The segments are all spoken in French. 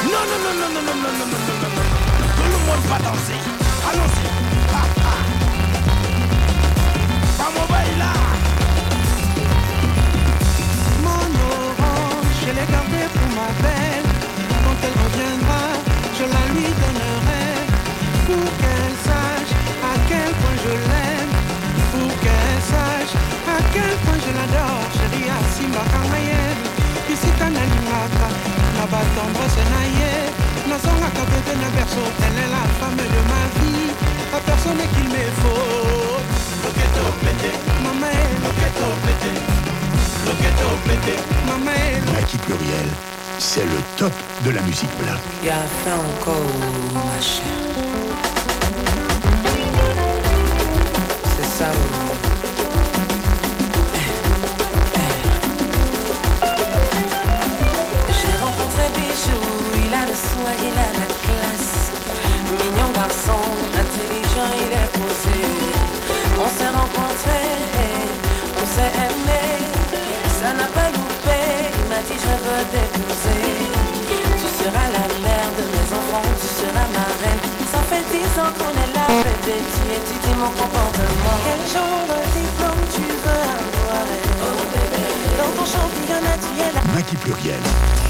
Non, non, non, non, non, non, non, non, non, non, non, non. Tout le monde va danser. Allons-y. Vamos bailar. Mon orange, je l'ai gardé pour ma belle. Quand elle reviendra, je la lui donnerai. Pour qu'elle sache à quel point je l'aime. Pour qu'elle sache à quel point je l'adore. Chérie, Asimba Kamayen. Ici, Tananimaka. Naba tendresse naïe. Nazongaka bébé na berceau. Elle est la femme de ma vie. La personne qu'il me faut. Loqueto pété. Maman, Loqueto pété. Loqueto pété. maman. Naki Pluriel, c'est le top de la musique black. Y'a fait encore, ma chère. C'est ça, J'ai rencontré Bijou, il a le soin, il a la classe. Mignon garçon, intelligent, il est posé. On s'est rencontrés, on s'est aimé. Ça n'a pas loupé, il m'a dit je veux t'épouser. Tu seras la mère de mes enfants, tu seras ma reine. Ça fait 10 ans qu'on est là, bébé, tu étudies mon comportement. Quel genre de diplôme tu veux avoir? Oh bébé, dans ton championnat tu es là. Naki Pluriel.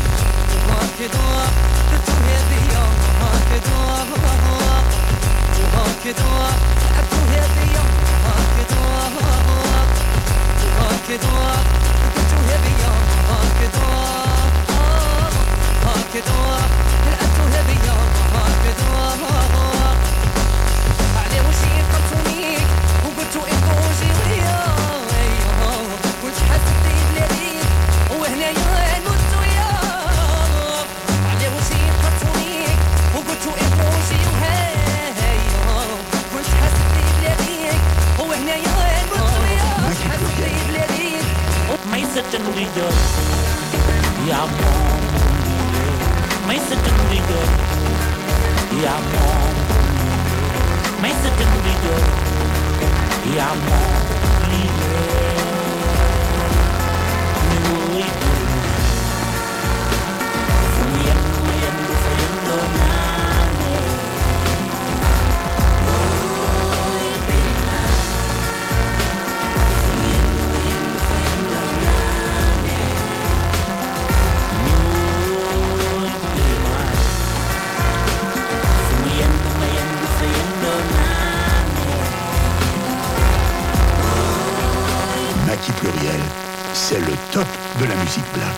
Naki Pluriel, c'est le top de la musique black.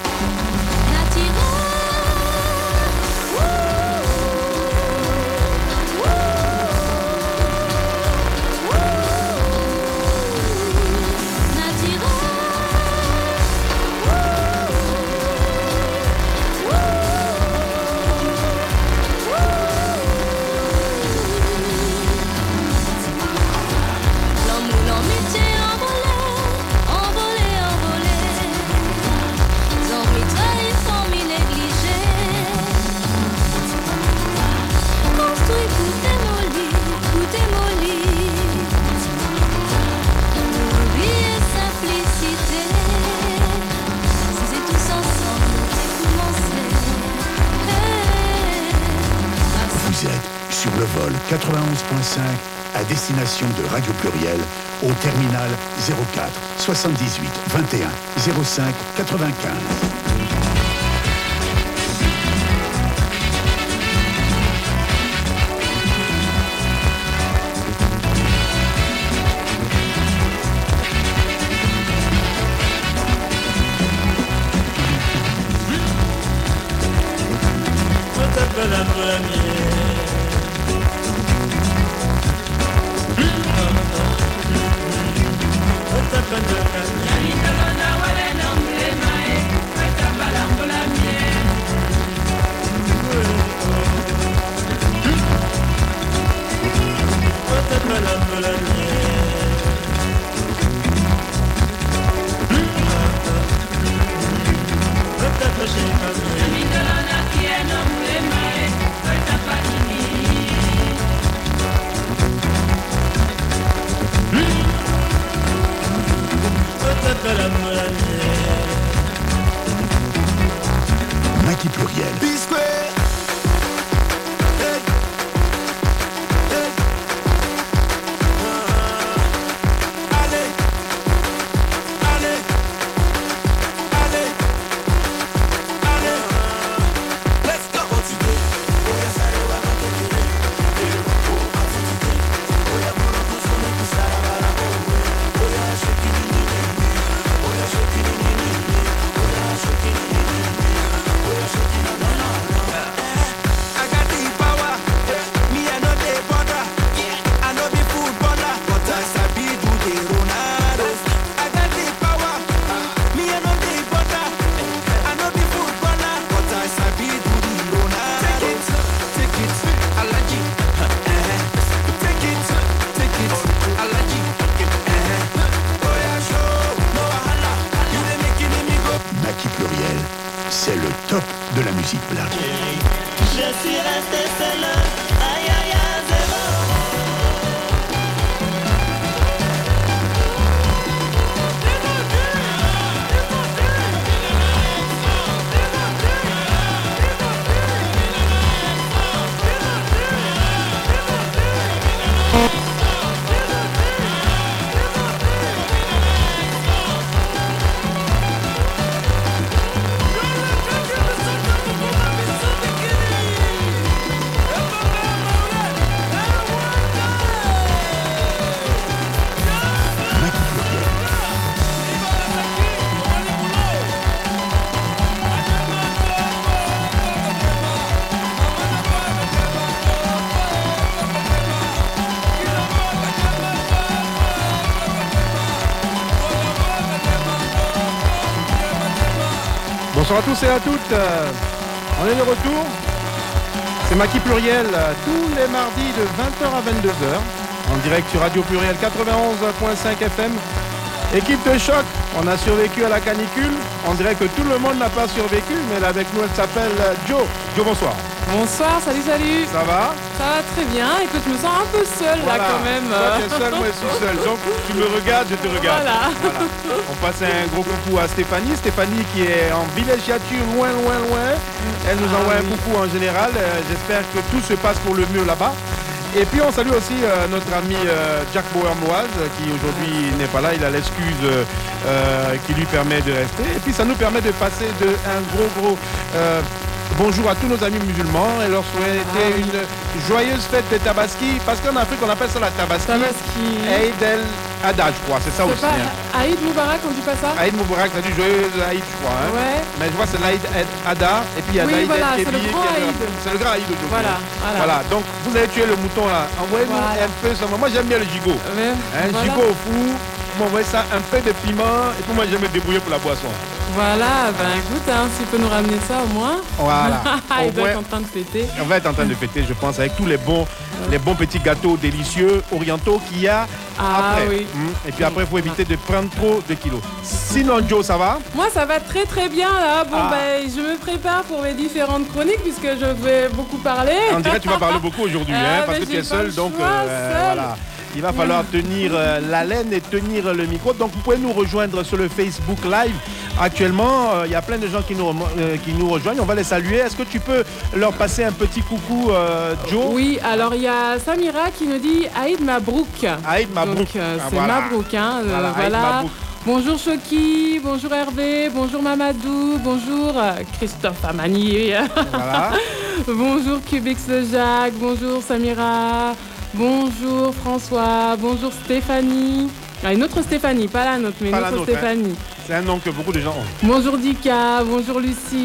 Sur le vol 91.5 à destination de Radio Pluriel au terminal 04 78 21 05 95. Music Black. Je suis resté seul, aïe aïe aïe, zéro. Bonsoir à tous et à toutes, on est de retour, c'est Maki Pluriel, tous les mardis de 20h à 22h, en direct sur Radio Pluriel 91.5 FM, équipe de choc, on a survécu à la canicule, on dirait que tout le monde n'a pas survécu, mais là avec nous elle s'appelle Jo. Jo, bonsoir. Bonsoir, salut. Ça va? Ça va très bien, écoute, je me sens un peu seule voilà. là quand même. Toi tu es seule, moi je suis seule, donc tu me regardes, je te regarde. Voilà. On passe un gros coucou à Stéphanie qui est en villégiature loin. Elle nous envoie un coucou en général, j'espère que tout se passe pour le mieux là-bas. Et puis on salue aussi notre ami Jack Bauer-Moise qui aujourd'hui n'est pas là, il a l'excuse qui lui permet de rester. Et puis ça nous permet de passer un gros bonjour à tous nos amis musulmans et leur souhaiter une joyeuse fête de Tabaski, parce qu'en Afrique on appelle ça la Tabaski. Aïd el-Adha, je crois, c'est ça aussi. C'est pas Aïd Moubarak, on dit pas ça? Aïd Moubarak, ça dit joyeuse Aïd, je crois. Hein. Ouais. Mais je vois c'est l'Aïd el-Adha et puis il y a oui, l'Aïd voilà, el-Kébir. c'est le grand Aïd. C'est le grand Aïd aujourd'hui. Voilà. Donc vous avez tué le mouton là. Envoyez-nous un peu ça. Moi j'aime bien le gigot. Gigot au fou. Vous m'envoyez ça, un peu de piment et puis moi je vais me débrouiller pour la boisson. Voilà, ben écoute, s'il peut nous ramener ça au moins. Voilà. Il doit être en train de fêter. On va être en train de fêter, je pense, avec tous les bons petits gâteaux délicieux orientaux qu'il y a après. Oui. Et puis après, il faut éviter de prendre trop de kilos. Sinon, Jo, ça va? Moi, ça va très bien là. Bon, je me prépare pour mes différentes chroniques puisque je vais beaucoup parler. On dirait que tu vas parler beaucoup aujourd'hui, parce que tu es seule, donc voilà. Il va falloir tenir l'haleine et tenir le micro. Donc vous pouvez nous rejoindre sur le Facebook Live. Actuellement, il y a plein de gens qui nous rejoignent. On va les saluer. Est-ce que tu peux leur passer un petit coucou, Jo? Oui, alors il y a Samira qui nous dit Aïd Mabrouk. Aïd Mabrouk. Donc c'est Mabrouk. Voilà. Bonjour Choki, bonjour Hervé, bonjour Mamadou, bonjour Christophe Amani. Voilà. Bonjour Cubix le Jacques, bonjour Samira. Bonjour François, bonjour Stéphanie. Une autre Stéphanie, pas la nôtre, mais une autre Stéphanie. C'est un nom que beaucoup de gens ont. Bonjour Dika, bonjour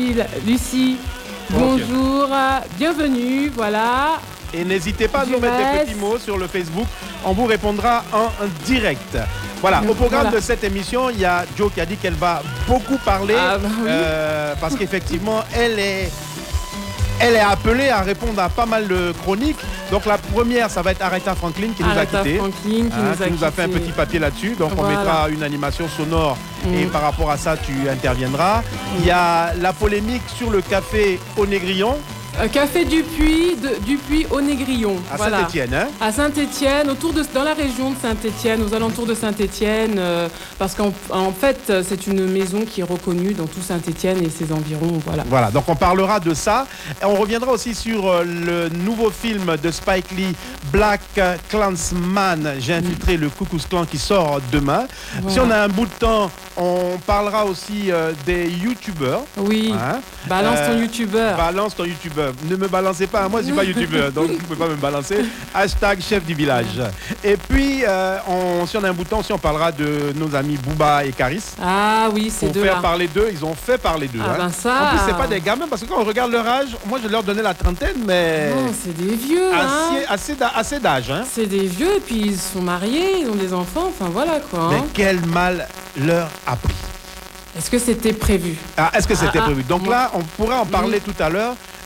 Lucie, bonjour, bienvenue, voilà. Et n'hésitez pas à nous mettre des petits mots sur le Facebook, on vous répondra en direct. Voilà, au programme de cette émission, il y a Jo qui a dit qu'elle va beaucoup parler, parce qu'effectivement, elle est appelée à répondre à pas mal de chroniques. Donc la première, ça va être Aretha Franklin qui nous a quittés. Qui nous a fait un petit papier là-dessus. Donc on mettra une animation sonore et par rapport à ça, tu interviendras. Il y a la polémique sur le café au Négrillon. Café Dupuis au Négrillon. À Saint-Étienne, hein? À Saint-Étienne, dans la région de Saint-Étienne, aux alentours de Saint-Étienne, parce qu'en fait, c'est une maison qui est reconnue dans tout Saint-Étienne et ses environs. Voilà, donc on parlera de ça. Et on reviendra aussi sur le nouveau film de Spike Lee, Black Klansman. J'ai infiltré le Ku Klux Klan qui sort demain. Voilà. Si on a un bout de temps, on parlera aussi des youtubeurs. Oui, balance ton youtubeur. Balance ton youtubeur. Ne me balancez pas, moi je suis pas youtubeur, donc vous ne pouvez pas me balancer. Hashtag chef du village. Et puis, si on a un bout de temps, on parlera de nos amis Booba et Karis. Ah oui, c'est deux. Pour faire parler d'eux, ils ont fait parler d'eux. Ben ça... En plus, c'est pas des gamins, parce que quand on regarde leur âge, moi je leur donnais la trentaine, mais... Non, c'est des vieux. Assez d'âge. Hein. C'est des vieux, et puis ils sont mariés, ils ont des enfants, enfin voilà quoi. Mais quel mal leur a pris. Est-ce que c'était prévu? Est-ce que c'était prévu? Donc là, on pourra en parler tout à l'heure.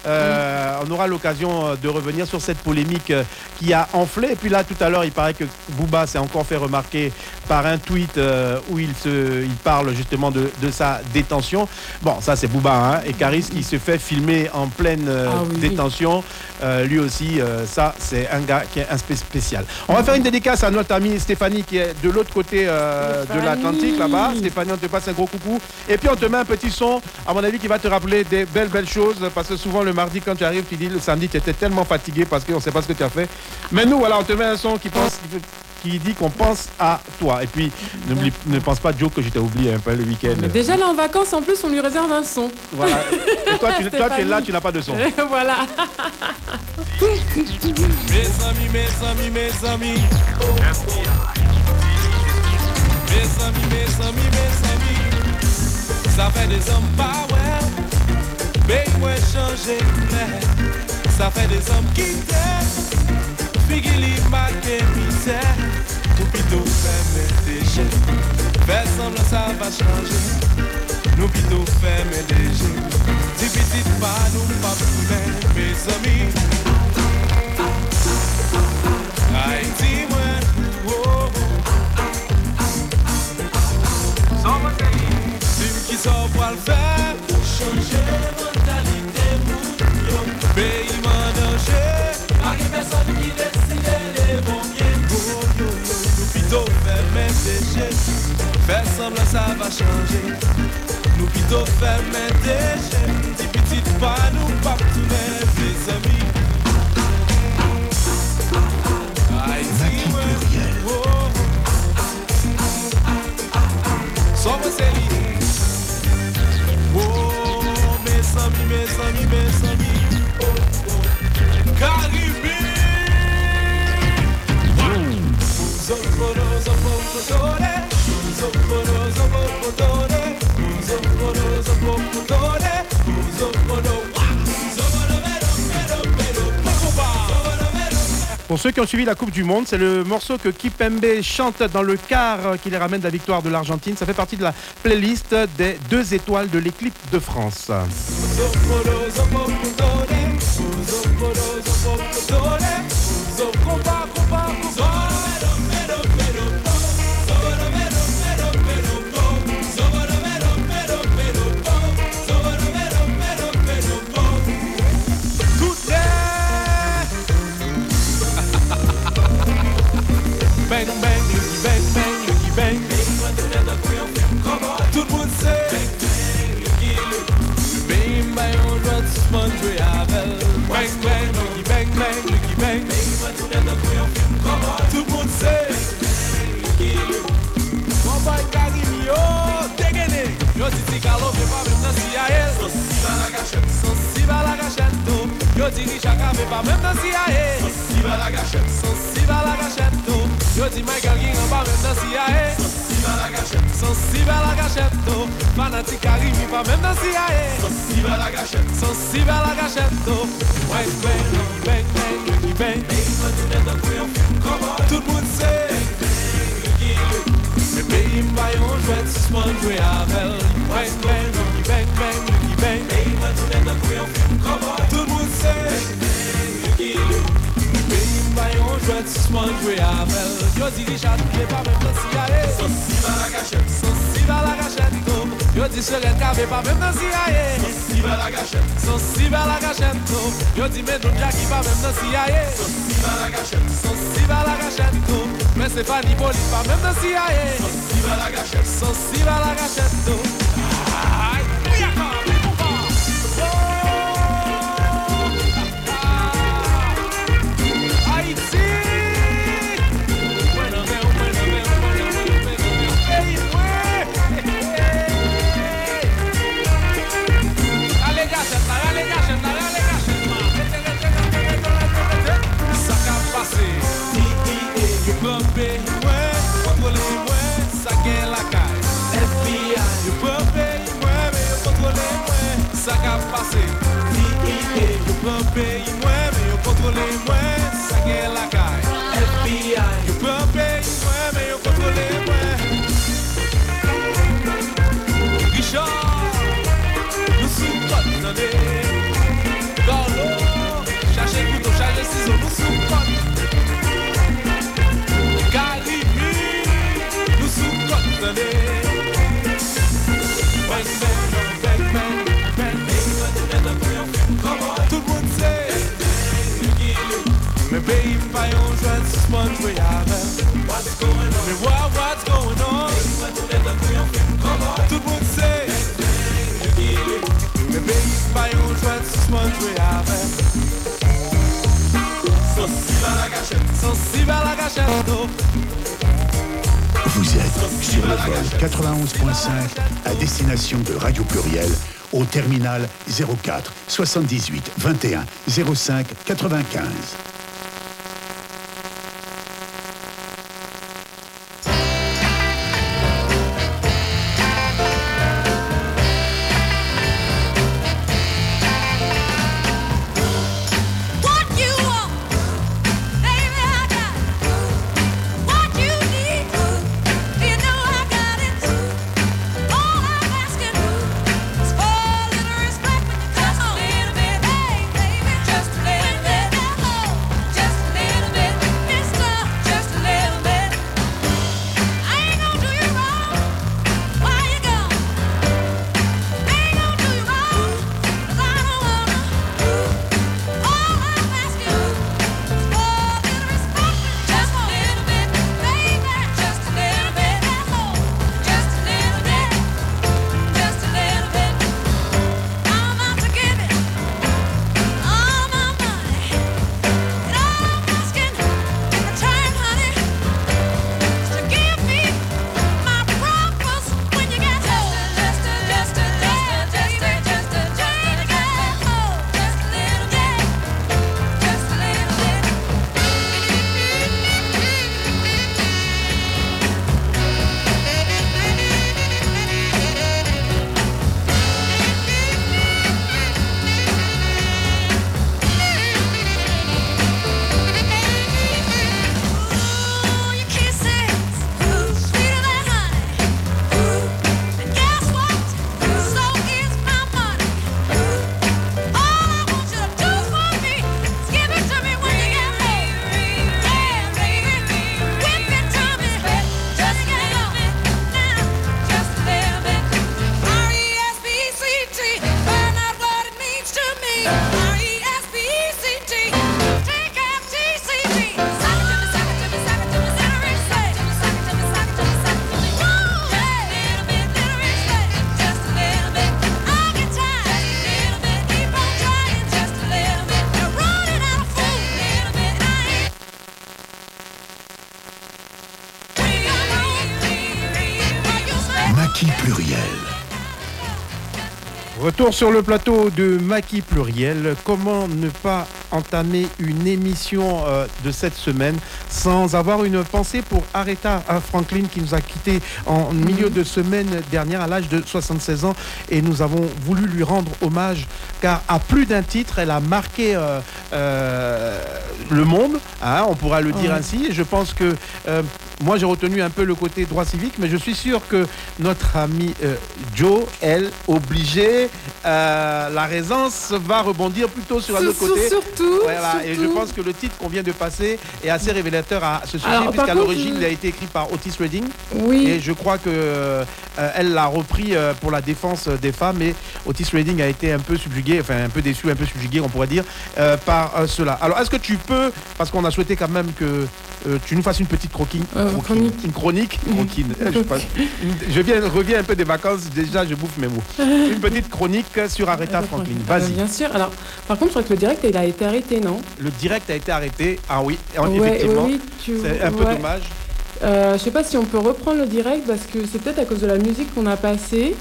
On aura l'occasion de revenir sur cette polémique qui a enflé. Et puis là, tout à l'heure, il paraît que Booba s'est encore fait remarquer par un tweet où il parle justement de sa détention. Bon, ça c'est Booba, hein. Et Caris qui se fait filmer en pleine détention. Lui aussi, ça c'est un gars qui est un spécial. On va faire une dédicace à notre amie Stéphanie qui est de l'autre côté de l'Atlantique là-bas. Stéphanie, on te passe un gros coucou. Et puis on te met un petit son, à mon avis, qui va te rappeler des belles choses. Parce que souvent le mardi quand tu arrives, tu dis le samedi tu étais tellement fatigué parce qu'on ne sait pas ce que tu as fait. Mais nous, voilà, on te met un son qui dit qu'on pense à toi. Et puis, ne pense pas, Joe, que je t'ai oublié un peu le week-end. Mais déjà là en vacances, en plus, on lui réserve un son. Voilà. Et toi, tu es là, tu n'as pas de son. Voilà. Mes amis. Mes amis, ça fait des hommes power, mais moi changer ça fait des hommes qui t'aiment, figili marqué misère, tout plutôt faire mes déchets, faire semblant ça va changer, nous plutôt faire mes déchets, si petit pas nous pas pour mes amis, Haïti moi, qui sort pour le faire, changer mentalité pour pays en danger, pas que personne qui décide les bons biens. Nous plutôt faire mes déchets, faire semblant ça va changer. Nous plutôt faire mes déchets, dis petit pas nous pas tourner les amis. Haïti, somos ele. Oh, mes amis. Caribe. Pour ceux qui ont suivi la Coupe du Monde, c'est le morceau que Kipembe chante dans le quart qui les ramène la victoire de l'Argentine. Ça fait partie de la playlist des 2 étoiles de l'équipe de France. Bang, bang, Lucky bang. Tout le monde sait. Bang, bang, on doit se sponsor avec. Bang, bang, Lucky bang. Tout le monde sait. Mon boy Carimio, dégainé. Yo dis Ticalo, fais pas même dans CIA. Sensible à la gâchette. Yo dis Richard, fais pas même dans CIA. Sensible à la gâchette. Yo dis Michael King, on va même dans CIA. Sensible à la gâchette. Fanatique Karimi, pas même dans CIA. Sensible à la gâchette. Bang, Lucky bang. Tout le monde sait. Mais pays m'baille, on doit se sponsor avec. Bang, Lucky bang. Tout le monde sait. On doit se sponsor avec. Yo dis Richard, tu pas même dans CIA. Sensible à la gâchette. Yo dis Serena, tu pas même dans CIA. Sensible à la gâchette. Yo dis Medunja qui pas même dans CIA. Sensible à la gâchette. Mais c'est pas ni police pas même dans CIA. Sensible à la gâchette. Ça qu'a passé, yo prends pays moi, mais yo contrôle moi, ça gagne la caille. FBI, yo prends pays moi, mais yo contrôle moi. Richard, nous sommes pas dans des Gravel. What's going on? What's going on? Tout le monde sait. Le pays pas un jouet Swan Gravel. Sensible à la gâchette. Vous êtes sur le vol 91.5 à destination de Radio Pluriel au terminal 04 78 21 05 95. Pluriel. Retour sur le plateau de Maquis Pluriel. Comment ne pas entamer une émission de cette semaine sans avoir une pensée pour Aretha Franklin qui nous a quittés en milieu de semaine dernière à l'âge de 76 ans et nous avons voulu lui rendre hommage car à plus d'un titre elle a marqué le monde, hein, on pourra le dire ainsi, et je pense que moi j'ai retenu un peu le côté droit civique, mais je suis sûr que notre ami Joe, elle, obligée, la Résance va rebondir plutôt sur un autre côté. Voilà, et je pense que le titre qu'on vient de passer est assez révélateur à ce sujet, puisqu'à l'origine il a été écrit par Otis Redding. Oui. Et je crois que elle l'a repris pour la défense des femmes, et Otis Redding a été un peu subjugué, enfin un peu déçu, un peu subjugué, on pourrait dire, par cela. Alors est-ce que tu peux, parce qu'on a souhaité quand même que tu nous fasses une petite chronique. Je reviens un peu des vacances, déjà je bouffe mes mots. Une petite chronique sur Aretha Franklin. Vas-y. Bien sûr. Alors, par contre, je crois que le direct il a été arrêté, non? Le direct a été arrêté. Ah oui, effectivement. Oui, c'est un peu dommage. Je sais pas si on peut reprendre le direct parce que c'est peut-être à cause de la musique qu'on a passée.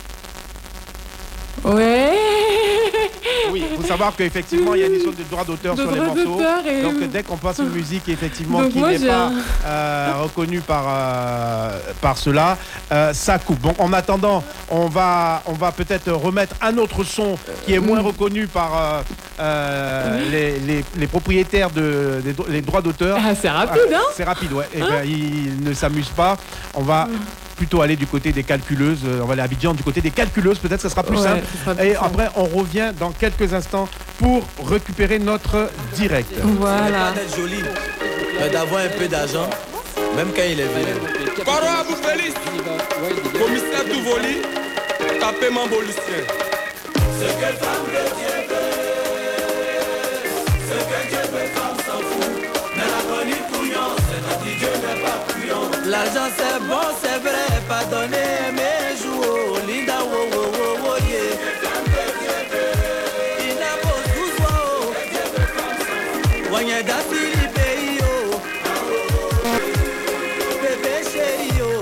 Ouais. Oui, il faut savoir qu'effectivement il y a une histoire de droit d'auteur sur les morceaux. Donc dès qu'on passe une musique effectivement donc qui n'est pas reconnue par cela, ça coupe. Bon, en attendant, on va peut-être remettre un autre son qui est moins reconnu par les propriétaires des droits d'auteur. Ah, c'est rapide, hein? C'est rapide, ouais. Et ben, ils ne s'amusent pas. On va plutôt aller du côté des calculeuses, on va aller à Abidjan du côté des calculeuses, peut-être que ça sera plus simple. Et après on revient dans quelques instants pour récupérer notre direct. Voilà. C'est d'être joli, mais d'avoir un peu d'argent, même quand il est vilain. Coro Abou Félix, commissaire Touvoli, tapé Mambo Lucien. Ce que femme de Dieu veut, ce que Dieu veut, femme s'en fout, mais la bonne couillon, c'est L'argent c'est bon, c'est vrai, pardonnez mes jours. Linda, wo, wo, wo, wo, yeah. Ina bo souzwa, oh. Wanya da fili pays, oh. Bébé chéri, oh.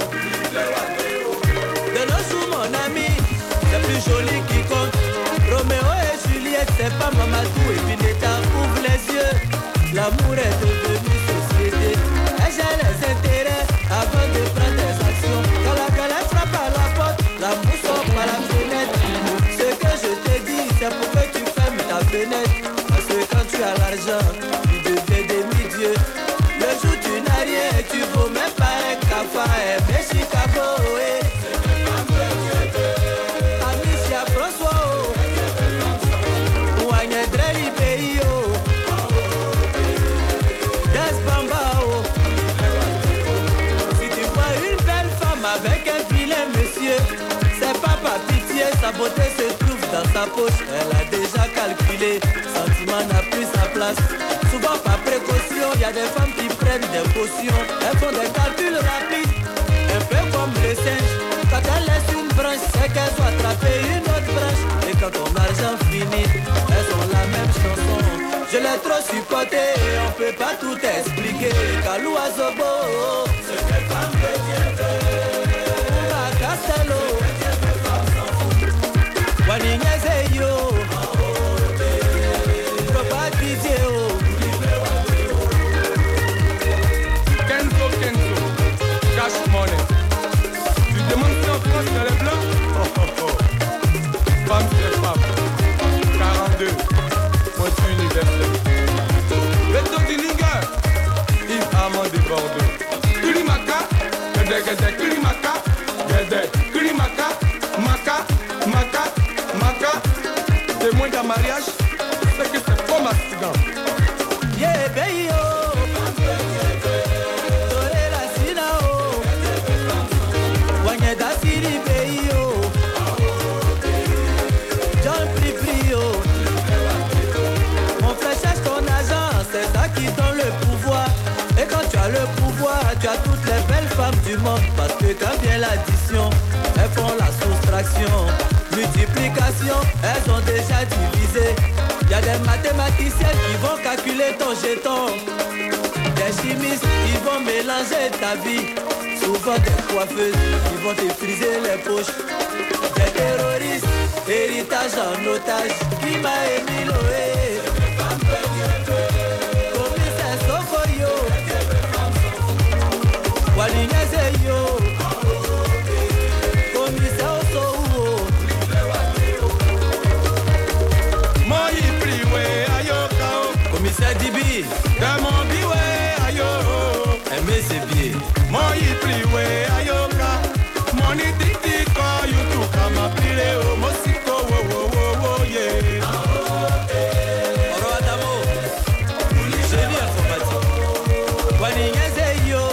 De nos jours, mon ami, c'est plus joli qui compte. Roméo et Juliette, c'est pas Mamadou et Vinetta. Ouvre les yeux, l'amour est devenu société. Et j'ai les intérêts avant de prendre des actions. Quand la galère frappe à la porte, l'amour sort par la fenêtre. Ce que je te dis, c'est pour que tu fermes ta fenêtre. Parce que quand tu as l'argent, tu deviens demi-dieu. Le jour tu n'as rien, tu vaux même pas un cafard. Mais Chicago, eh. Amicia François, oh. Ouagne Dreli pays, oh. Des Bamba, oh. Si tu vois une belle femme avec un vilain monsieur, c'est pas par pitié, sa beauté se trouve dans sa poche. Elle a déjà calculé, sentiment n'a plus sa place. Souvent par précaution, y a des femmes qui prennent des potions. Elles font des calculs rapides, un peu comme les singes. Quand elles laissent une branche, c'est qu'elles ont attrapé une autre branche. Et quand ton argent finit, elles ont la même chanson. Je l'ai trop supporté, on peut pas tout expliquer. Kalou Azobo, ce que femme de Dieu veut. Ouma Castello, Wanignezeyo, Propa Didier, Kenzo, cash money. Tu demandes si en France il y a les blancs? Femme c'est femme. 42. Moitié universelle. Beto Dillinger. Yves Armand de Bordeaux. Kulimaka. Gede gede Kulimaka. Gede Kulimaka. Maka. Maka. Maka. Témoin d'un mariage. C'est que c'est pas mastigant. Yeah, baby, oh. C'est ça qui donne le pouvoir. Et quand tu as le pouvoir, tu as toutes les belles femmes du monde. Parce que quand vient l'addition, elles font la soustraction. Multiplication, elles ont déjà divisé. Y a des mathématiciens qui vont calculer ton jeton. Des chimistes qui vont mélanger ta vie. Souvent des coiffeuses qui vont te friser les poches. Des terroristes, héritage en otage. Qui m'a émis l'oé. Walinyezeyo, commissaire Oso, Moi priwe ayoka, commissaire Dibi, Damon biwe ayo, aimé c'est bien. Moi priwe ayoka, Moni titi ko yutu kama pile o mosiko wo wo wo wo ye. Oro Adamo, génie informatique. Walinyezeyo.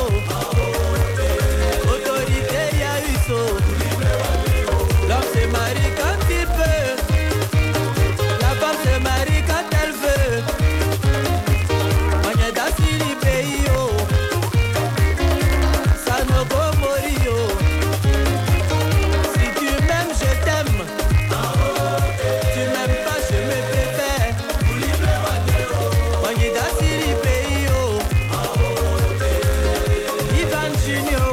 L'homme se marie quand il veut. La femme se marie quand elle veut. Manyeda Sili Pays, oh. Sanogo Morio. Si tu m'aimes, je t'aime. Tu m'aimes pas, je me préfère. Manyeda Sili Pays, oh. Ivan Junior.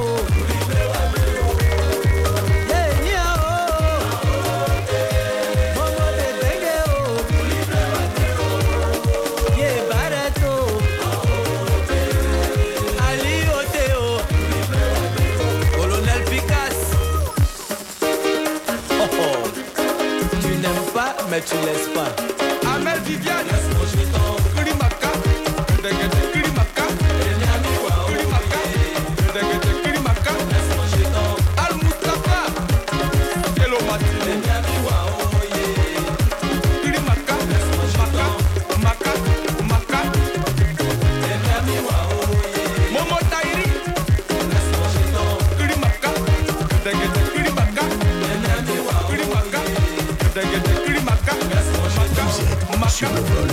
Mais tu laisses pas. Amel Viviane, Kulimaka, Kulimaka, Kulimaka, Kulimaka, Al Mustafa, Hello Matine, Kulimaka, Maka, Maka, Momo Tairi, Kulimaka, Kulimaka, Kulimaka, Sur le vol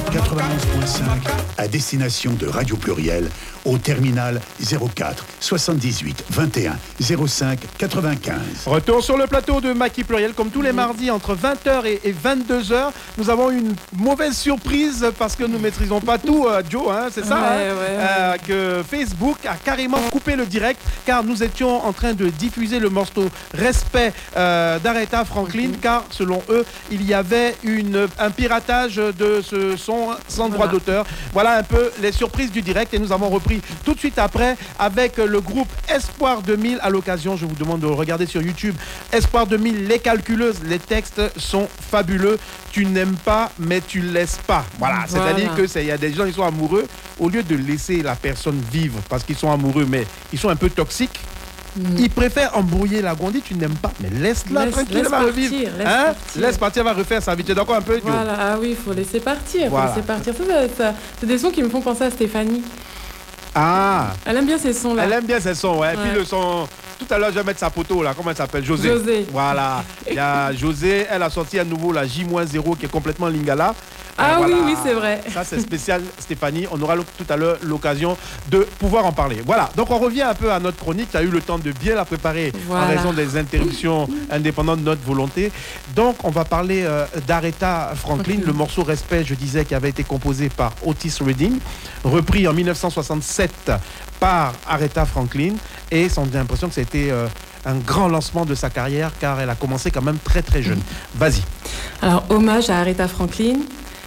à destination de Radio Pluriel au terminal 04 78 21 05 95. Retour sur le plateau de Maki Pluriel comme tous les mardis entre 20h et 22h. Nous avons une mauvaise surprise parce que nous ne maîtrisons pas tout, Joe, hein, c'est ça, que Facebook a carrément coupé le direct car nous étions en train de diffuser le morceau Respect d'Aretha Franklin car selon eux, il y avait un piratage de ce son sans droit d'auteur. Voilà un peu les surprises du direct et nous avons repris tout de suite après avec le groupe Espoir 2000. À l'occasion, je vous demande de regarder sur YouTube Espoir 2000, les calculeuses. Les textes sont fabuleux. Tu n'aimes pas, mais tu laisses pas. Voilà. C'est-à-dire que il y a des gens qui sont amoureux, au lieu de laisser la personne vivre parce qu'ils sont amoureux, mais ils sont un peu toxiques. Ils préfèrent embrouiller la gondie. Tu n'aimes pas, mais laisse-la tranquille, elle va revivre. Laisse partir, elle va refaire sa vie. Tu es d'accord un peu, Joe? Voilà, ah oui, il faut laisser partir. Voilà. Faut laisser partir. Ça, c'est des sons qui me font penser à Stéphanie. Ah, elle aime bien ces sons-là. Elle aime bien ces sons, ouais. Et puis le son, tout à l'heure, je vais mettre sa photo là. Comment elle s'appelle? José. Voilà. Il y a José, elle a sorti un nouveau, la J-0, qui est complètement lingala. Ah voilà. oui, c'est vrai. Ça, c'est spécial, Stéphanie. On aura tout à l'heure l'occasion de pouvoir en parler. Voilà. Donc, on revient un peu à notre chronique. Tu as eu le temps de bien la préparer en raison des interruptions indépendantes de notre volonté. Donc, on va parler d'Aretha Franklin, le morceau Respect, je disais, qui avait été composé par Otis Redding, repris en 1967 par Aretha Franklin. Et j'ai l'impression que ça a été un grand lancement de sa carrière car elle a commencé quand même très très jeune. Vas-y. Alors, hommage à Aretha Franklin.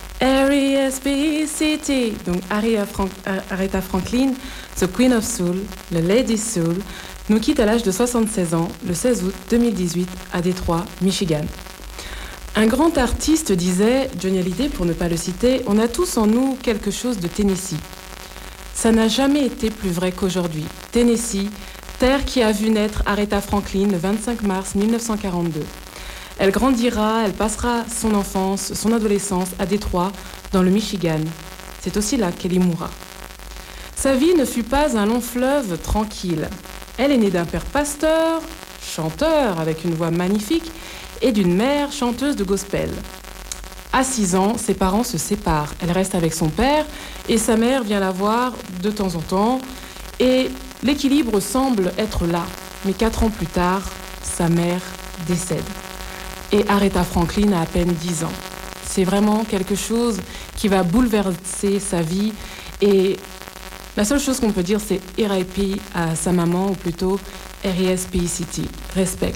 R.E.S.P.C.T. Donc Aretha Franklin, The Queen of Soul, le Lady Soul, nous quitte à l'âge de 76 ans, le 16 août 2018, à Détroit, Michigan. Un grand artiste disait, Johnny Hallyday pour ne pas le citer, on a tous en nous quelque chose de Tennessee. Ça n'a jamais été plus vrai qu'aujourd'hui. Tennessee, terre qui a vu naître Aretha Franklin le 25 mars 1942. Elle grandira, elle passera son enfance, son adolescence à Détroit, dans le Michigan. C'est aussi là qu'elle y mourra. Sa vie ne fut pas un long fleuve tranquille. Elle est née d'un père pasteur, chanteur avec une voix magnifique, et d'une mère chanteuse de gospel. À 6 ans, ses parents se séparent. Elle reste avec son père et sa mère vient la voir de temps en temps. Et l'équilibre semble être là. Mais 4 ans plus tard, sa mère décède. Et Aretha Franklin a à peine 10 ans. C'est vraiment quelque chose qui va bouleverser sa vie. Et la seule chose qu'on peut dire, c'est RIP à sa maman, ou plutôt R.E.S.P.C.T. Respect.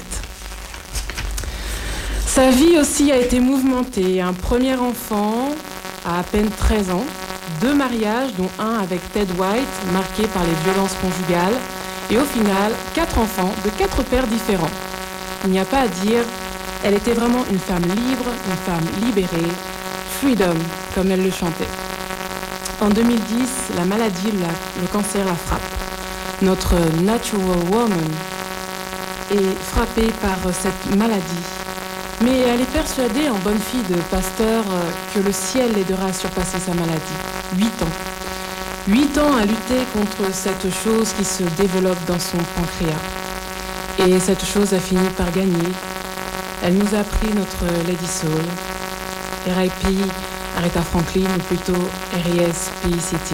Sa vie aussi a été mouvementée. Un premier enfant à peine 13 ans, 2 mariages, dont un avec Ted White, marqué par les violences conjugales, et au final, 4 enfants de 4 pères différents. Il n'y a pas à dire, elle était vraiment une femme libre, une femme libérée, freedom, comme elle le chantait. En 2010, la maladie, le cancer la frappe. Notre natural woman est frappée par cette maladie. Mais elle est persuadée, en bonne fille de pasteur, que le ciel l'aidera à surpasser sa maladie. 8 ans. 8 ans à lutter contre cette chose qui se développe dans son pancréas. Et cette chose a fini par gagner. Elle nous a pris notre Lady Soul. R.I.P. Aretha Franklin, ou plutôt R.E.S.P.C.T.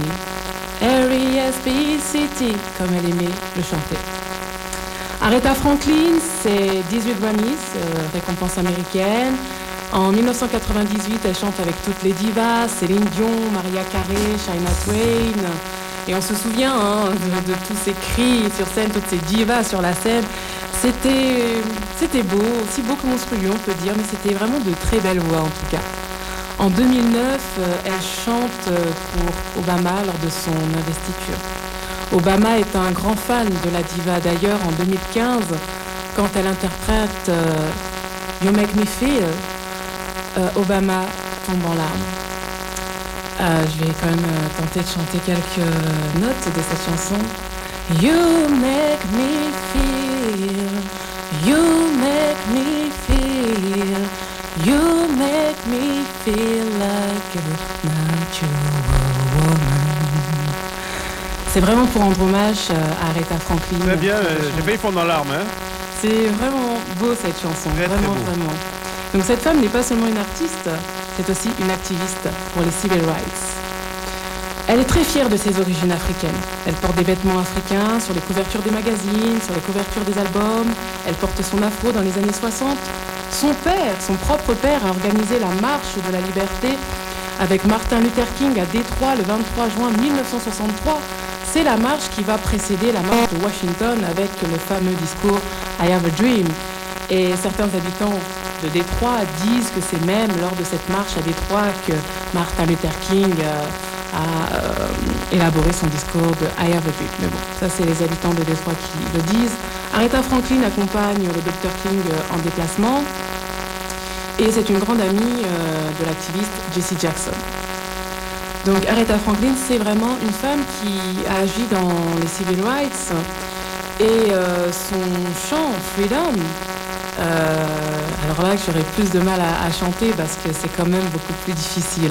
R.E.S.P.C.T. comme elle aimait le chanter. Aretha Franklin, c'est 18 Grammys, récompense américaine. En 1998, elle chante avec toutes les divas, Céline Dion, Mariah Carey, Shania Twain. Et on se souvient de tous ces cris sur scène, toutes ces divas sur la scène. C'était beau, aussi beau que monstrueux, on peut dire, mais c'était vraiment de très belles voix en tout cas. En 2009, elle chante pour Obama lors de son investiture. Obama est un grand fan de la diva. D'ailleurs, en 2015, quand elle interprète You Make Me Feel, Obama tombe en larmes. Je vais quand même tenter de chanter quelques notes de cette chanson. You make me feel, you make me feel, you make me feel like a natural woman. C'est vraiment pour rendre hommage à Aretha Franklin. Très bien, j'ai failli fondre en larmes. Hein. C'est vraiment beau cette chanson, très, vraiment, très beau. vraiment. Donc cette femme n'est pas seulement une artiste, c'est aussi une activiste pour les civil rights. Elle est très fière de ses origines africaines. Elle porte des vêtements africains sur les couvertures des magazines, sur les couvertures des albums. Elle porte son afro dans les années 60. Son père, son propre père, a organisé la marche de la liberté avec Martin Luther King à Détroit le 23 juin 1963. C'est la marche qui va précéder la marche de Washington avec le fameux discours I Have a Dream. Et certains habitants de Détroit disent que c'est même lors de cette marche à Détroit que Martin Luther King a élaboré son discours de I Have a Dream. Mais bon, ça c'est les habitants de Détroit qui le disent. Aretha Franklin accompagne le Dr King en déplacement et c'est une grande amie de l'activiste Jesse Jackson. Donc Aretha Franklin, c'est vraiment une femme qui a agi dans les civil rights et son chant Freedom, alors là j'aurais plus de mal à chanter parce que c'est quand même beaucoup plus difficile.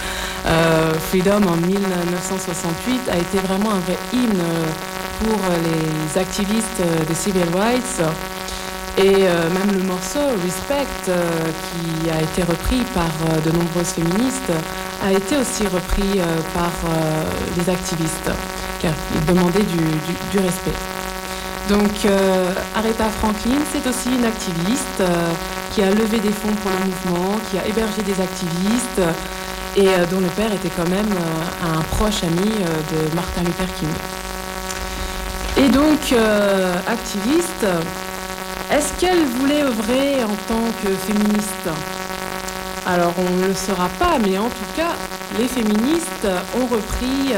Freedom en 1968 a été vraiment un vrai hymne pour les activistes des civil rights. Et même le morceau Respect, qui a été repris par de nombreuses féministes, a été aussi repris par les activistes, car ils demandaient du respect. Donc Aretha Franklin, c'est aussi une activiste qui a levé des fonds pour le mouvement, qui a hébergé des activistes et dont le père était quand même un proche ami de Martin Luther King. Et donc, activiste, est-ce qu'elle voulait œuvrer en tant que féministe ? Alors, on ne le saura pas, mais en tout cas, les féministes ont repris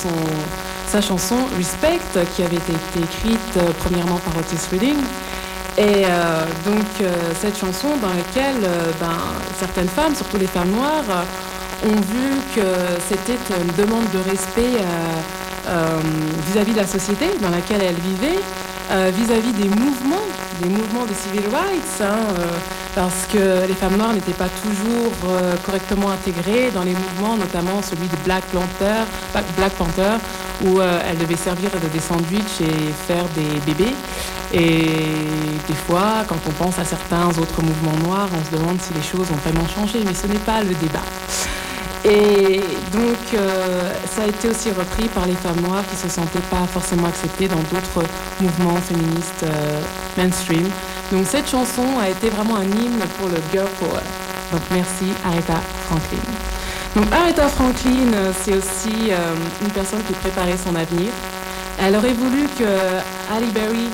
sa chanson Respect, qui avait été écrite premièrement par Otis Redding. Et donc, cette chanson dans laquelle certaines femmes, surtout les femmes noires, ont vu que c'était une demande de respect vis-à-vis de la société dans laquelle elles vivaient, vis-à-vis des mouvements des civil rights, parce que les femmes noires n'étaient pas toujours correctement intégrées dans les mouvements, notamment celui de Black Panther, où elles devaient servir de des sandwichs et faire des bébés. Et des fois, quand on pense à certains autres mouvements noirs, on se demande si les choses ont vraiment changé, mais ce n'est pas le débat. Et donc, ça a été aussi repris par les femmes noires qui ne se sentaient pas forcément acceptées dans d'autres mouvements féministes mainstream. Donc, cette chanson a été vraiment un hymne pour le girl power. Donc, merci Aretha Franklin. Donc, Aretha Franklin, c'est aussi une personne qui préparait son avenir. Elle aurait voulu que Halle Berry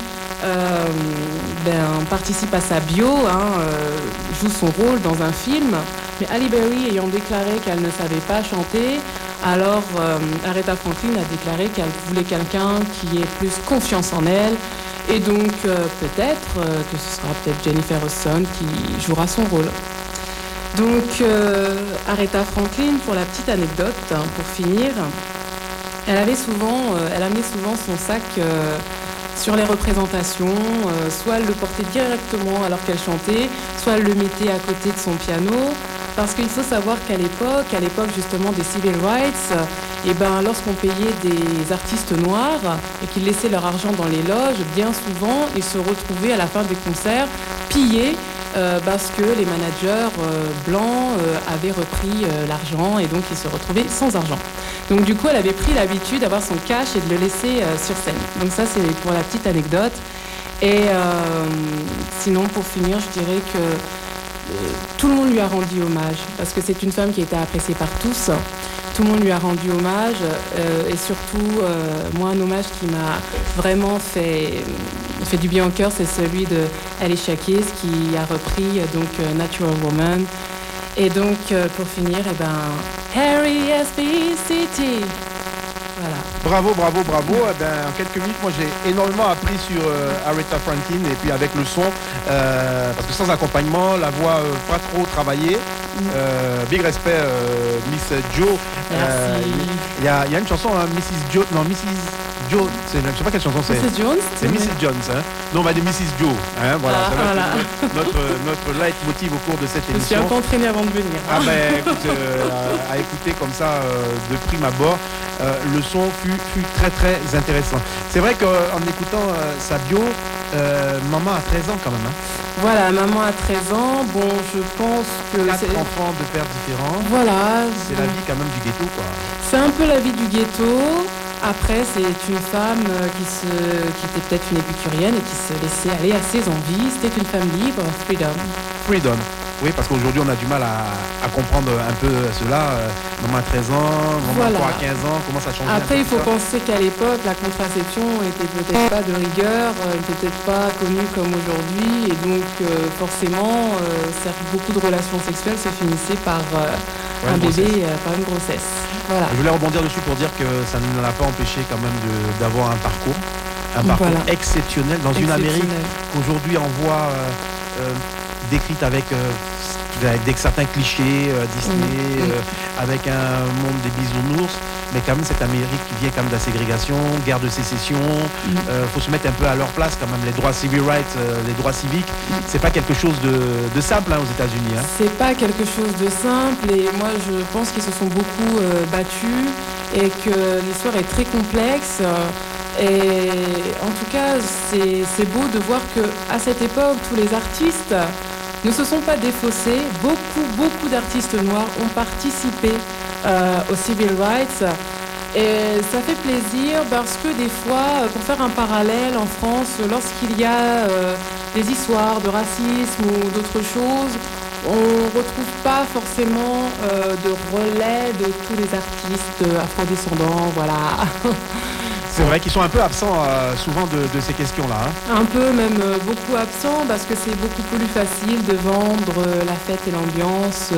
participe à sa bio, joue son rôle dans un film. Mais Halle Berry ayant déclaré qu'elle ne savait pas chanter, alors Aretha Franklin a déclaré qu'elle voulait quelqu'un qui ait plus confiance en elle. Et donc peut-être que ce sera peut-être Jennifer Hudson qui jouera son rôle. Donc Aretha Franklin, pour la petite anecdote, pour finir, elle amenait souvent son sac sur les représentations, soit elle le portait directement alors qu'elle chantait, soit elle le mettait à côté de son piano. Parce qu'il faut savoir qu'à l'époque justement des civil rights, lorsqu'on payait des artistes noirs et qu'ils laissaient leur argent dans les loges, bien souvent ils se retrouvaient à la fin des concerts pillés parce que les managers blancs avaient repris l'argent et donc ils se retrouvaient sans argent. Donc du coup elle avait pris l'habitude d'avoir son cash et de le laisser sur scène. Donc ça c'est pour la petite anecdote. Et sinon pour finir je dirais que tout le monde lui a rendu hommage parce que c'est une femme qui était appréciée par tous. Tout le monde lui a rendu hommage et surtout moi un hommage qui m'a vraiment fait du bien au cœur, c'est celui de Alicia Keys qui a repris donc Natural Woman. Et donc pour finir R.E.S.P.C.T. Voilà. Bravo. En quelques minutes, moi j'ai énormément appris sur Aretha Franklin et puis avec le son, parce que sans accompagnement, la voix pas trop travaillée. Big respect, Miss Jo. Il y a une chanson, Mrs. Jo, je sais pas quelle chanson c'est. Mrs. Jones. C'est Mrs. Jones, Non, de Mrs. Jo. Voilà. Notre leitmotiv au cours de cette émission. Je suis un peu entraînée avant de venir. Écoute, à écouter comme ça de prime abord, le son fut très très intéressant. C'est vrai qu'en écoutant sa bio, maman a 13 ans quand même. Voilà, maman a 13 ans. Bon, je pense que 4 enfants de pères différents. Voilà. C'est la vie quand même du ghetto, quoi. C'est un peu la vie du ghetto. Après, c'est une femme qui était peut-être une épicurienne et qui se laissait aller à ses envies. C'était une femme libre, freedom. Oui, parce qu'aujourd'hui, on a du mal à comprendre un peu cela. Maman à 13 ans, maman à 15 ans, comment ça change. Après, il faut penser qu'à l'époque, la contraception était peut-être pas de rigueur, n'était peut-être pas connue comme aujourd'hui. Et donc, forcément, beaucoup de relations sexuelles se finissaient par un bébé, par une grossesse. Voilà. Je voulais rebondir dessus pour dire que ça ne l'a pas empêché quand même d'avoir un parcours exceptionnel dans une Amérique qu'aujourd'hui on voit décrite avec certains clichés Disney, avec un monde des bisounours, mais quand même cette Amérique qui vient quand même de la ségrégation, guerre de sécession, faut se mettre un peu à leur place quand même, les droits civil rights, les droits civiques, c'est pas quelque chose de simple aux États-Unis. C'est pas quelque chose de simple, et moi je pense qu'ils se sont beaucoup battus et que l'histoire est très complexe. Et en tout cas, c'est beau de voir qu'à cette époque, tous les artistes ne se sont pas défaussés. Beaucoup d'artistes noirs ont participé aux civil rights. Et ça fait plaisir parce que des fois, pour faire un parallèle en France, lorsqu'il y a des histoires de racisme ou d'autres choses, on ne retrouve pas forcément de relais de tous les artistes afrodescendants, voilà. C'est vrai qu'ils sont un peu absents souvent de ces questions-là. Un peu, même beaucoup absents, parce que c'est beaucoup plus facile de vendre la fête et l'ambiance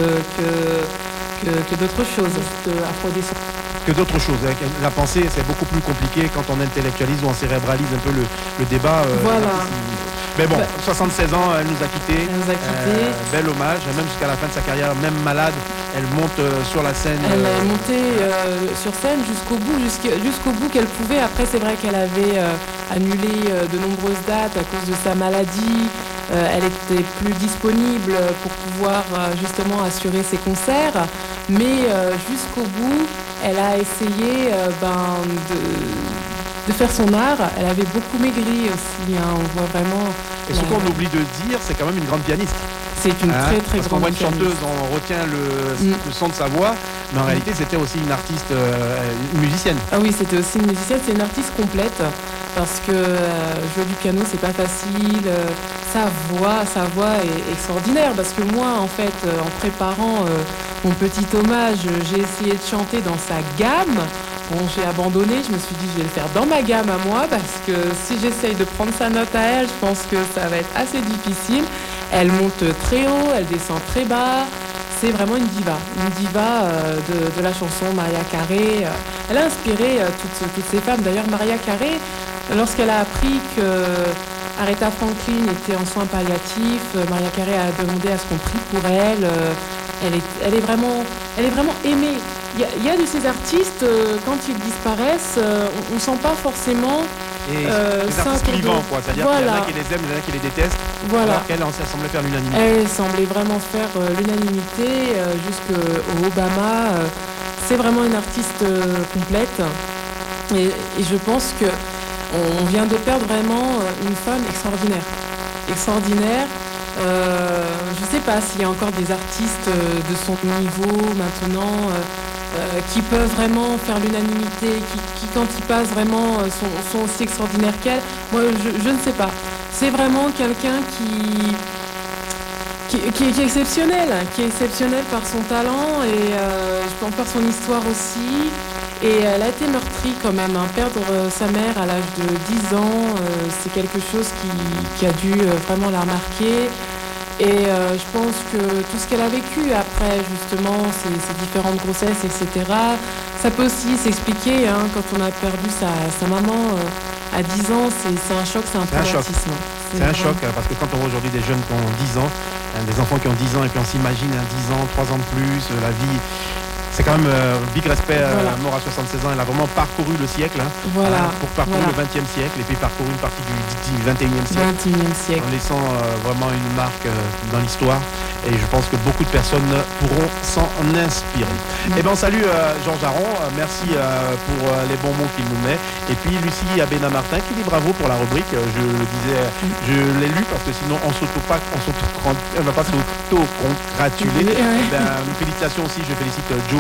que d'autres choses afrodescendantes. Que d'autres choses. La pensée, c'est beaucoup plus compliqué quand on intellectualise ou on cérébralise un peu le débat. Voilà. Mais bon, 76 ans, elle nous a quittés. Bel hommage, même jusqu'à la fin de sa carrière, même malade, elle monte sur la scène. Elle est montée sur scène jusqu'au bout qu'elle pouvait. Après, c'est vrai qu'elle avait annulé de nombreuses dates à cause de sa maladie. Elle était plus disponible pour pouvoir justement assurer ses concerts. Mais jusqu'au bout, elle a essayé de faire son art. Elle avait beaucoup maigri aussi, on voit vraiment. Et ce qu'on oublie de dire, c'est quand même une grande pianiste. C'est une très grande pianiste. Parce qu'on voit une chanteuse, on retient le son de sa voix, mais en réalité c'était aussi une artiste, une musicienne. Ah oui, c'était aussi une musicienne, c'est une artiste complète, parce que jouer du piano c'est pas facile, sa voix est extraordinaire, parce que moi en fait, en préparant mon petit hommage, j'ai essayé de chanter dans sa gamme. Bon, j'ai abandonné, je me suis dit je vais le faire dans ma gamme à moi, parce que si j'essaye de prendre sa note à elle, je pense que ça va être assez difficile. Elle monte très haut, elle descend très bas. C'est vraiment une diva de la chanson, Mariah Carey. Elle a inspiré toutes ces femmes. D'ailleurs, Mariah Carey, lorsqu'elle a appris que Aretha Franklin était en soins palliatifs, Mariah Carey a demandé à ce qu'on prie pour elle. Elle est vraiment aimée. Il y a de ces artistes, quand ils disparaissent, on ne sent pas forcément... Et des artistes clivants, quoi. C'est-à-dire qu'il y en a qui les aiment, il y en a qui les détestent. Voilà. Alors qu'elle semblait faire l'unanimité. Elle semblait vraiment faire l'unanimité jusqu'au Obama. C'est vraiment une artiste complète. Et je pense qu'on vient de perdre vraiment une femme extraordinaire. Je ne sais pas s'il y a encore des artistes de son niveau maintenant qui peuvent vraiment faire l'unanimité, qui quand ils passent vraiment sont aussi extraordinaires qu'elle. Moi, je ne sais pas. C'est vraiment quelqu'un qui est exceptionnel, par son talent et je pense par son histoire aussi. Et elle a été meurtrie quand même. Perdre sa mère à l'âge de 10 ans, c'est quelque chose qui a dû vraiment la remarquer. Et je pense que tout ce qu'elle a vécu après, justement, ses différentes grossesses, etc., ça peut aussi s'expliquer quand on a perdu sa maman à 10 ans. C'est un choc, c'est un traumatisme. C'est un choc, parce que quand on voit aujourd'hui des jeunes qui ont 10 ans, des enfants qui ont 10 ans, et puis on s'imagine 10 ans, 3 ans de plus, la vie... C'est quand même big respect, mort à 76 ans, elle a vraiment parcouru le siècle, pour parcourir le 20e siècle et puis parcouru une partie du 21e siècle. En laissant vraiment une marque dans l'histoire et je pense que beaucoup de personnes pourront s'en inspirer. Et bien on salue Georges Aron, merci pour les bons mots qu'il nous met. Et puis Lucie Abéna-Martin qui dit bravo pour la rubrique, je le disais, je l'ai lu parce que sinon on ne va pas s'auto-congratuler. Félicitations aussi, je félicite Joe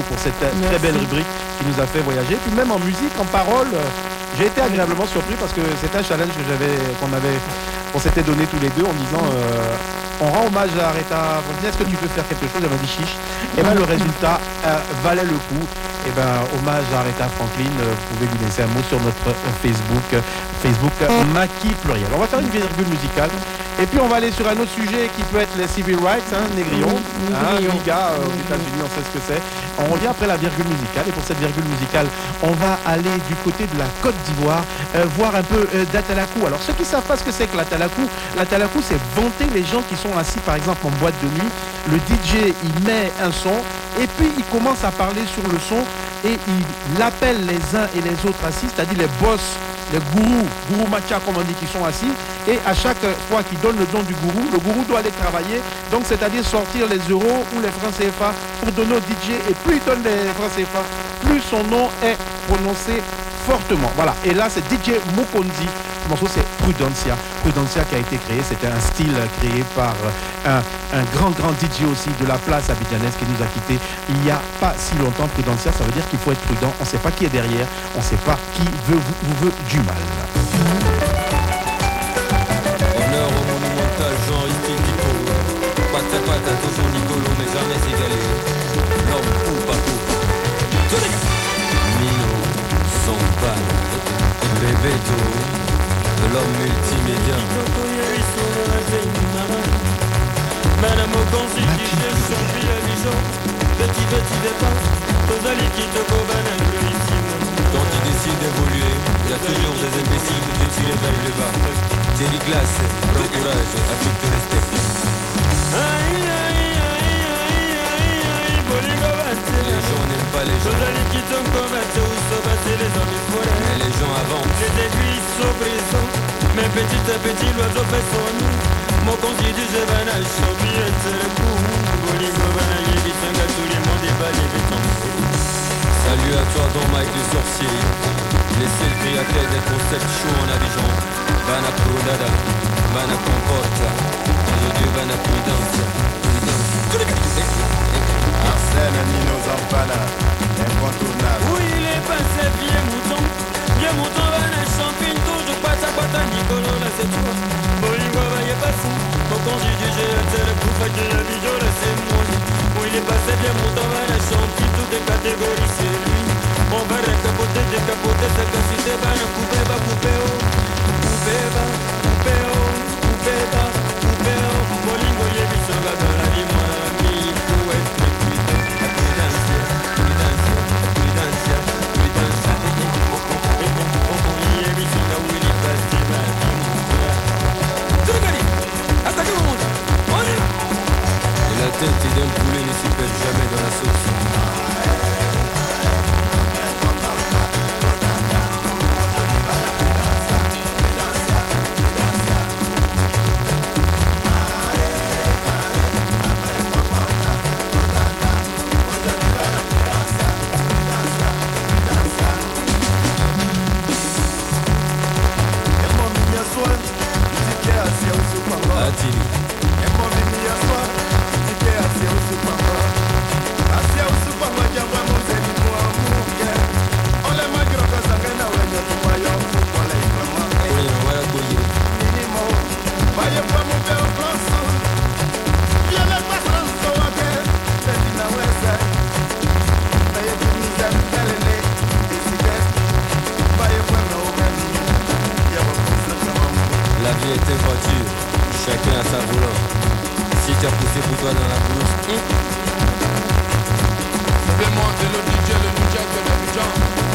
pour cette très belle rubrique qui nous a fait voyager. Puis même en musique, en parole, j'ai été agréablement surpris parce que c'est un challenge qu'on s'était donné tous les deux en disant on rend hommage à Aretha Franklin, est-ce que tu peux faire quelque chose? Elle m'a dit chiche. Et bien le résultat valait le coup. Et ben hommage à Aretha Franklin, vous pouvez lui laisser un mot sur notre Facebook Maki Pluriel. On va faire une virgule musicale et puis on va aller sur un autre sujet qui peut être les civil rights, Négrillon, Liga aux États-Unis, on sait ce que c'est. On revient après la virgule musicale et pour cette virgule musicale, on va aller du côté de la Côte d'Ivoire, voir un peu d'Atalakou. Alors ceux qui savent pas ce que c'est que l'Atalakou c'est vanter les gens qui sont assis par exemple en boîte de nuit. Le DJ il met un son et puis il commence à parler sur le son et il appelle les uns et les autres assis, c'est-à-dire les boss, les gourous macha comme on dit, qui sont assis, et à chaque fois qu'il donne le nom du gourou, le gourou doit aller travailler, donc c'est-à-dire sortir les euros ou les francs CFA pour donner au DJ, et plus il donne les francs CFA, plus son nom est prononcé fortement. Voilà, et là c'est DJ Mokondi. Le morceau c'est Prudencia qui a été créé, c'était un style créé par un grand DJ aussi de la place abidjanaise qui nous a quittés il n'y a pas si longtemps. Prudencia, ça veut dire qu'il faut être prudent, on ne sait pas qui est derrière, on ne sait pas qui vous veut du mal. Honneur au monumental Jean-Ristique Dico, pata toujours Nicolo mais jamais égalé, l'homme coup par coup. Nino, Zampana, Bebeto, l'homme multimédia. Madame Okonsi qui cherche son fil à Dijon, petit dépasse, Tozali qui te cobane quand il décide d'évoluer, il y a toujours des imbéciles qui te tirent vers le bas. Jerry Glass, prends courage, Afrique te respecte. Les gens n'aiment pas les gens, mais les gens avancent. Les aiguilles sont brisantes, mais petit à petit l'oiseau fait son nid. Mon conseiller du Jevana, Chobiette, le coup. Bolingo, Banaye, Bitanga, tout le monde est balé, salut à toi, Don Mike le sorcier. Laissez le créateur des concepts chauds en Abidjan. Bana Prodada, Bana Comporta, aujourd'hui Bana Prudence. Arsène Nino Zampana, incontournable. Oui, il est passé, vieux mouton, Bana champignon, toujours pata, Nicolo, là c'est toi. Bolingo, va y passer. Mon congé du GLT, le coup, qui est Abidjan, là c'est moi. Oui, il est passé, vieux mouton, Bana champignon, toutes les catégories, c'est lui. On va décapoter, c'est que si c'est Bana, coupé, oh. Bolingo, il est vite, va dans la vie, moi, ami, pour être prudent. La tête d'un poulet ne s'y perd jamais dans la sauce. La vie est une voiture, chacun a sa volant. Si tu as poussé pour toi dans la brousse, c'est moi, c'est le DJ, le New Jack de l'Abidjan.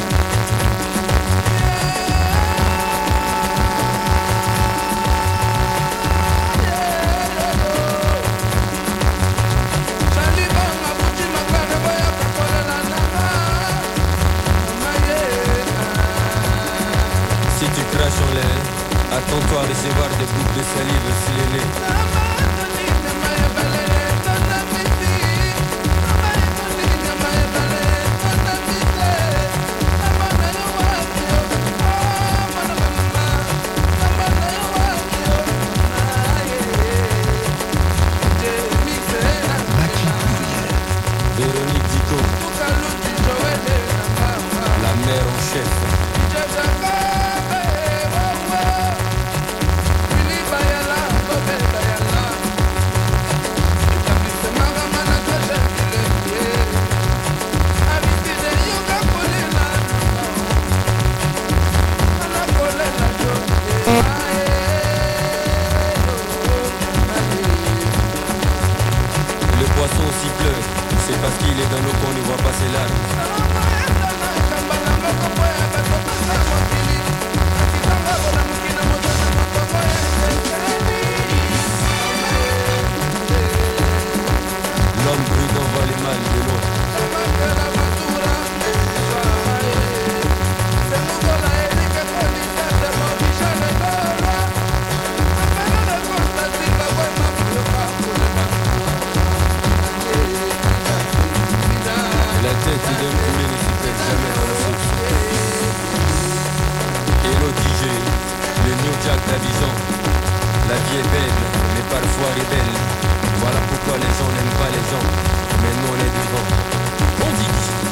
si tu craches en l'air, attends-toi à recevoir des boucles de salive sur les nez. Véronique Dico. Père en chef. Le poisson s'y pleure, c'est parce qu'il est dans l'eau qu'on ne voit pas ses larmes. L'homme prudent voit les mal de l'autre. La tête d'un poulet ne se pèse jamais dans la sauce. Hello DJ, le New Jack d'Abidjan. La vie est belle, mais parfois rebelle. Voilà pourquoi les gens n'aiment pas les gens, mais nous on est devant. On dit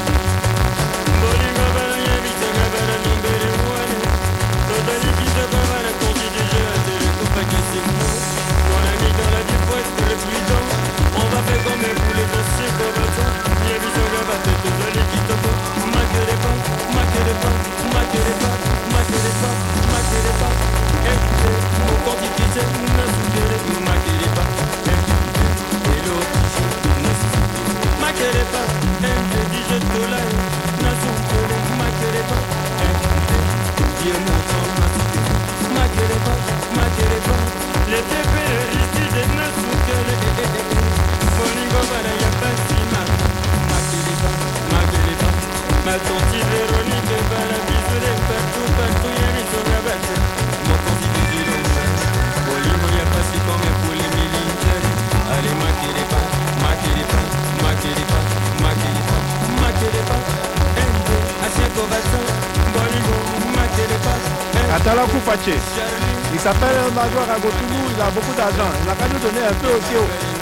mon ami dans la vie faut être le prudent. On va faire comme un poulet dans ce combattant. Y'a vu son gars, tête de zone qui te faut. Maquer les pas, maquer les pas, maquer les pas, maquer les pas, maquer les pas. Écoutez, mon quantité c'est ne soupirez, maquer les pas. Et l'autre, ne soupirez. Maquer les pas, DJ $, ne soupirez, maquer les pas. Dieu m'entend, maquer les pas, maquer les pas. Les bébés Aristide ne sont que les Bolingo Baraya Bassima Makeleba Ma tante Véronique Bala Bisolé partout Yami Sogabat Mon tante Didi Bolingo y'a pas si comme pour les militaires. Allez Makeleba Makeleba Makeleba Makeleba Makeleba Ende Ancien combattant Bolingo Makeleba Atala Koufaché. Il s'appelle Major Agotoumou, il a beaucoup d'argent. Il n'a qu'à nous donner un peu aussi.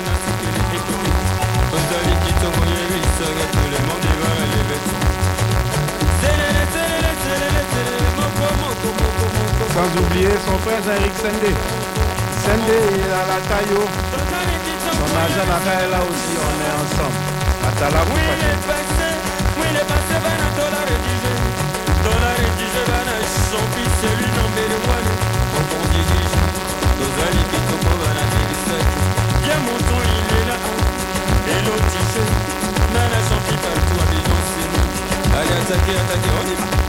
Sans oublier son frère Eric Sendé. Sendé, il a la taille. Son argent là là aussi, on est ensemble. Atala Koufaché. Dollar rédigé, bana champi, c'est lui non mais le moine. Quand on dirige, nos alliés qui te prouvent à la télé. Viens mon ton, il est là. Et l'autre t-shirt, nana champi partout à Béjon, c'est nous. Allez attaquer, on y va.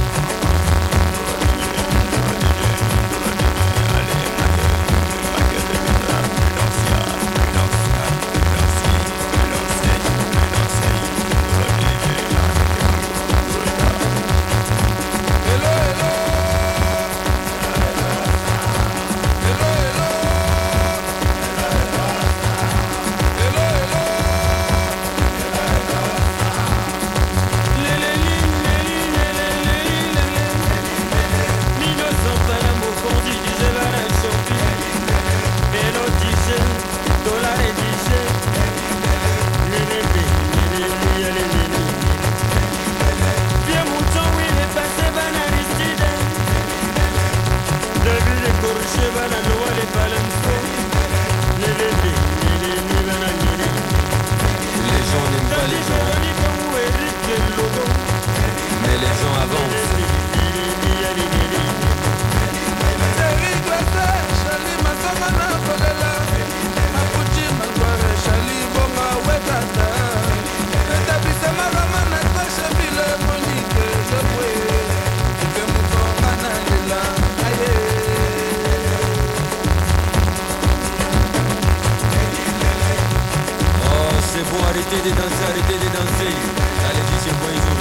Arrêtez de danser. Allez, dis c'est bonjour.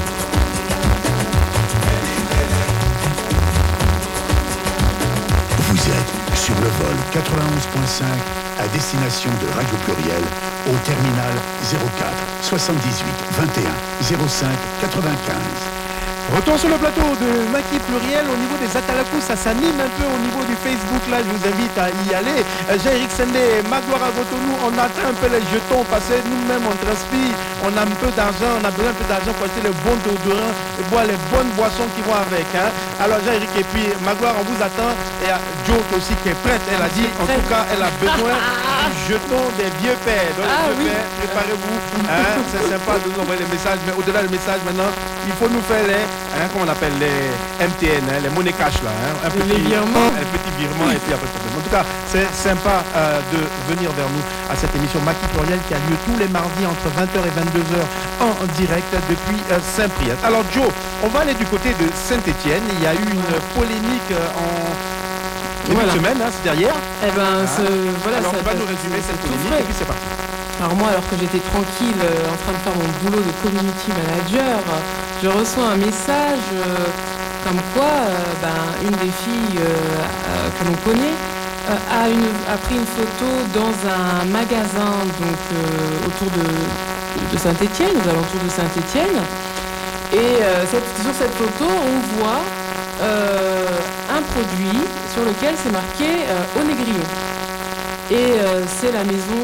Vous êtes sur le vol 91.5 à destination de Radio Pluriel au terminal 04 78 21 05 95. Retour sur le plateau de Maki Pluriel. Au niveau des Atalakou, ça s'anime un peu au niveau du Facebook. Là, je vous invite à y aller. Jean-Éric Sendé, Magloire Agotonou, on atteint un peu les jetons parce que nous-mêmes, on transpire. On a un peu d'argent, on a besoin un peu d'argent pour acheter les bons déodorants et boire les bonnes boissons qui vont avec. Hein. Alors, Jean-Éric, et puis Magloire, on vous attend. Et Jo aussi qui est prête. Elle a dit, en tout cas, elle a besoin du jeton des vieux pères. Donc, les vieux pères, préparez-vous. Hein. C'est sympa de nous envoyer les messages. Mais au-delà des messages, maintenant, il faut nous faire les, comment on appelle les MTN, hein, les money cash là, hein, un petit virement et puis après problème. En tout cas, c'est sympa de venir vers nous à cette émission Maki Pluriel qui a lieu tous les mardis entre 20h et 22h en direct depuis Saint-Priest. Alors Joe, on va aller du côté de Saint-Étienne. Il y a eu une polémique en début de semaine, hein, c'est derrière. Eh ben, voilà. Alors on va nous résumer cette polémique et puis c'est parti. Alors moi, alors que j'étais tranquille en train de faire mon boulot de community manager, je reçois un message comme quoi une des filles que l'on connaît a pris une photo dans un magasin donc autour de Saint-Étienne, aux alentours de Saint-Étienne. Et sur cette photo, on voit un produit sur lequel c'est marqué au Négrillon. Et c'est la maison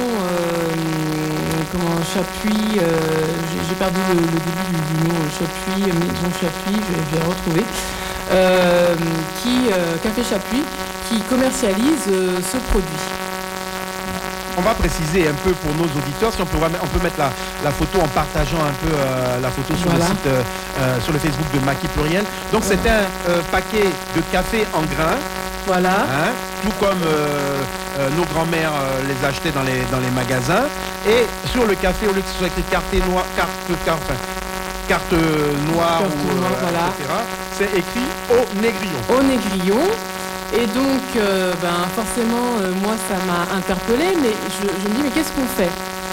Chapuis, j'ai perdu le début du nom, Chapuis, maison Chapuis, je vais retrouver, Café Chapuis, qui commercialise ce produit. On va préciser un peu pour nos auditeurs, si on peut mettre la photo en partageant un peu la photo sur le site, sur le Facebook de Maki Pluriel. Donc c'est un paquet de café en grains. Voilà. Hein, tout comme nos grands-mères les achetaient dans les magasins. Et sur le café, au lieu que ce soit écrit carte noire, voilà. etc., c'est écrit au Négrillon. Au Négrillon. Et donc, forcément, moi, ça m'a interpellée, mais je me dis, mais qu'est-ce qu'on fait ?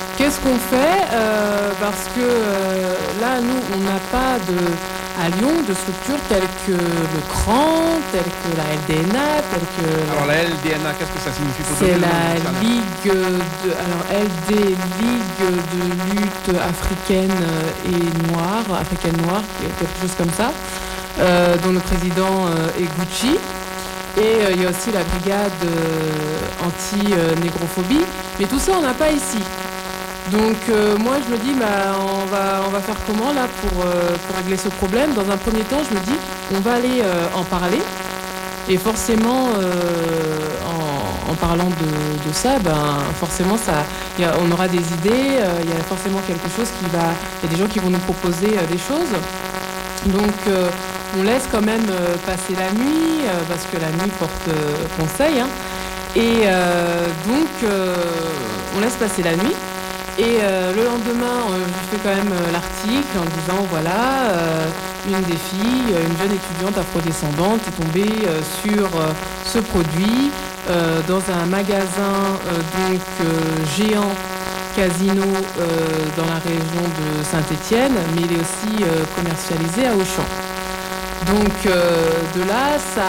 Parce que là, nous, on n'a pas à Lyon de structures telles que le CRAN, telles que la LDNA, telles que... Alors la LDNA, qu'est-ce que ça signifie pour C'est la Ligue LD, Ligue de lutte africaine noire, quelque chose comme ça, dont le président est Gucci. Et il y a aussi la brigade anti-négrophobie. Mais tout ça, on n'a pas ici. Donc moi, je me dis, on va faire comment là pour régler ce problème ? Dans un premier temps, je me dis, on va aller en parler. Et forcément, en parlant de ça, forcément, on aura des idées. Il y a forcément quelque chose il y a des gens qui vont nous proposer des choses. Donc on laisse quand même passer la nuit, parce que la nuit porte conseil. Hein. Et donc on laisse passer la nuit. Et le lendemain, je fais quand même l'article en disant, voilà, une des filles, une jeune étudiante afrodescendante est tombée sur ce produit dans un magasin géant casino dans la région de Saint-Étienne, mais il est aussi commercialisé à Auchan. Donc de là, ça